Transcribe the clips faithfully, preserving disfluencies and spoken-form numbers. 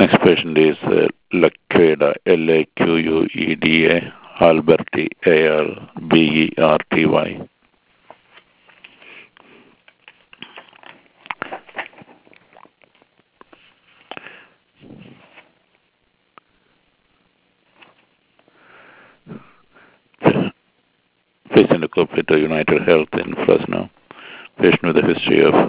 Next patient is uh, Laqueda, L A Q U E D A, Alberti, A L B E R T Y. Patient copied to United Health in Fresno. Patient with a history of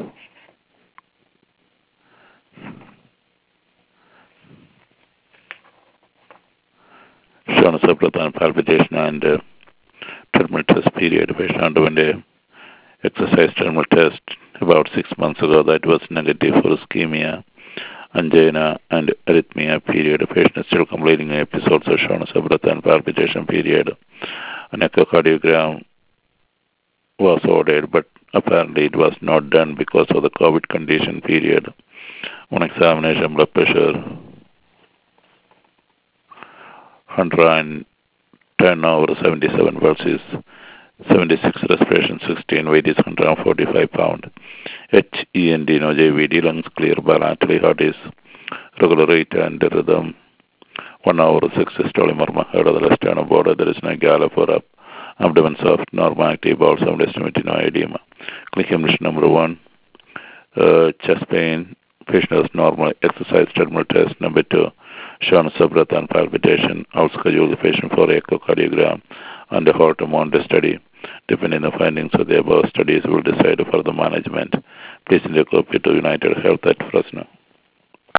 shown subproton palpitation and uh, terminal test period. Patient underwent a exercise terminal test about six months ago that was negative for ischemia, angina, and arrhythmia period. The patient is still completing episodes of shown subproton palpitation period. An echocardiogram was ordered, but apparently it was not done because of the COVID condition period. On examination, blood pressure one hundred ten over seventy-seven versus seventy-six, respiration sixteen, weight is one hundred forty-five pounds. H E N D, no J V D, lungs clear, bilaterally, heart is regular rate and rhythm. one hour six systolic murmur, head of the left sternum border, there is no gallop or up. Abdomen soft, normal active, bowel sound estimated, no edema. Clinical condition number one, uh, chest pain, patient has normal exercise terminal test. Number two, shown subbreath and palpitation. I'll schedule the patient for echocardiogram and the heart monitor study. Depending on the findings of the above studies, we'll decide further management. Please look up to United Health at Fresno.